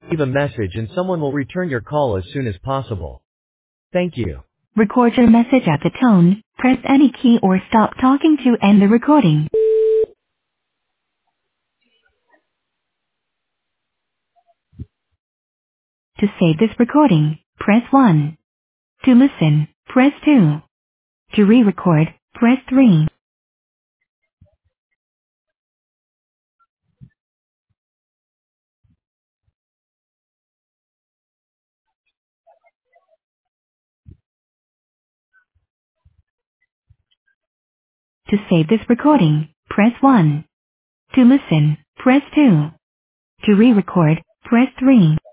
Leave a message and someone will return your call as soon as possible. Thank you. Record your message at the tone. Press any key or stop talking to end the recording. To save this recording, press 1. To listen, press 2. To re-record, press 3. To save this recording, press 1. To listen, press 2. To re-record, press 3.